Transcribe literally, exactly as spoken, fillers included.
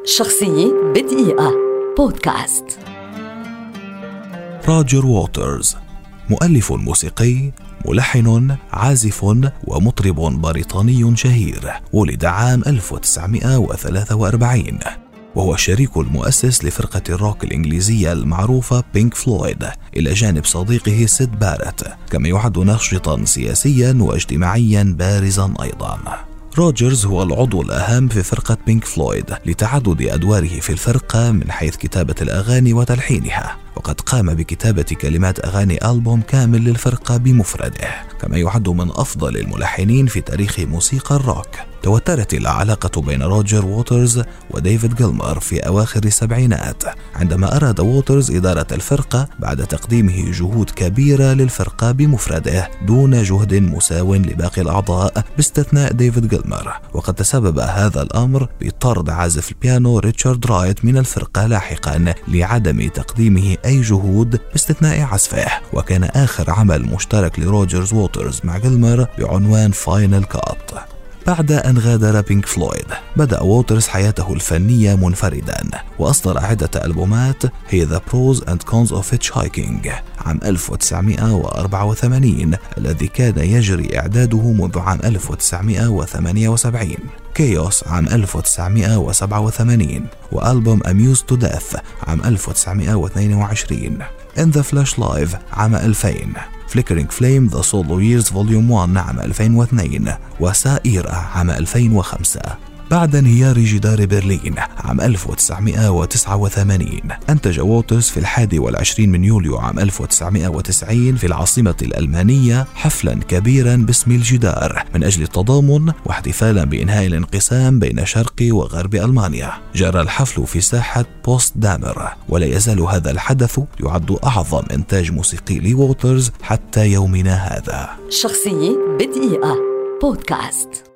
شخصية بدقيقة بودكاست. روجر ووترز مؤلف موسيقي، ملحن، عازف ومطرب بريطاني شهير. ولد عام ألف وتسعمائة وثلاثة وأربعين، وهو الشريك المؤسس لفرقة الروك الإنجليزية المعروفة بينك فلويد، إلى جانب صديقه سيد بارت، كما يعد ناشطا سياسيا واجتماعيا بارزا أيضا. روجرز هو العضو الأهم في فرقة بينك فلويد لتعدد أدواره في الفرقة من حيث كتابة الأغاني وتلحينها، وقد قام بكتابة كلمات أغاني ألبوم كامل للفرقة بمفرده، كما يعد من أفضل الملحنين في تاريخ موسيقى الروك. توترت العلاقة بين روجر ووترز وديفيد جيلمور في أواخر السبعينات، عندما أراد ووترز إدارة الفرقة بعد تقديمه جهود كبيرة للفرقة بمفرده دون جهد مساو لباقي الأعضاء باستثناء ديفيد جيلمور. وقد تسبب هذا الأمر بطرد عازف البيانو ريتشارد رايت من الفرقة لاحقا لعدم تقديمه أي جهود باستثناء عزفه. وكان آخر عمل مشترك لروجرز ووترز مع جيلمور بعنوان فاينل كات. بعد أن غادر بينك فلويد، بدأ ووترز حياته الفنية منفردا، وأصدر عدة ألبومات هي The Pros and Cons of Hitchhiking عام ألف وتسعمائة وأربعة وثمانين، الذي كان يجري إعداده منذ عام ألف وتسعمائة وثمانية وسبعين، كيوس عام ألف وتسعمائة وسبعة وثمانين، وألبوم Amused to Death عام ألف وتسعمائة واثنين وعشرين، In the Flash Live عام ألفين، Flickering Flame The Solo Years Volume واحد عام ألفين واثنين، وسائرة عام ألفين وخمسة. بعد انهيار جدار برلين عام ألف وتسعمائة وتسعة وثمانين، أنتج ووترز في الحادي والعشرين من يوليو عام ألف وتسعمائة وتسعين في العاصمة الألمانية حفلا كبيرا باسم الجدار من أجل التضامن واحتفالا بإنهاء الانقسام بين شرق وغرب ألمانيا. جرى الحفل في ساحة بوست دامر، ولا يزال هذا الحدث يعد أعظم إنتاج موسيقي لووترز حتى يومنا هذا. شخصية بدقيقة بودكاست.